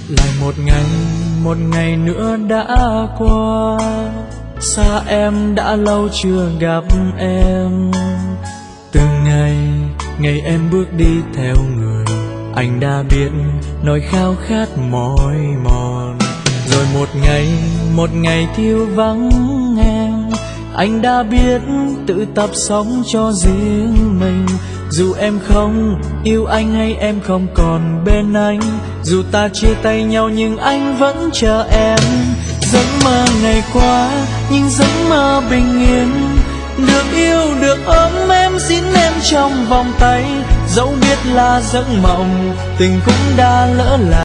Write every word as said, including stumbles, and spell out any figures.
Lại một ngày, một ngày nữa đã qua, xa em đã lâu chưa gặp em. Từng ngày, ngày em bước đi theo người anh đã biết nỗi khao khát mỏi mòn. Rồi một ngày, một ngày thiếu vắng em, anh đã biết tự tập sống cho riêng mình. Dù em không yêu anh hay em không còn bên anh, dù ta chia tay nhau nhưng anh vẫn chờ em. Giấc mơ ngày qua nhưng giấc mơ bình yên, được yêu được ôm em xin em trong vòng tay. Dẫu biết là giấc mộng tình cũng đã lỡ làng.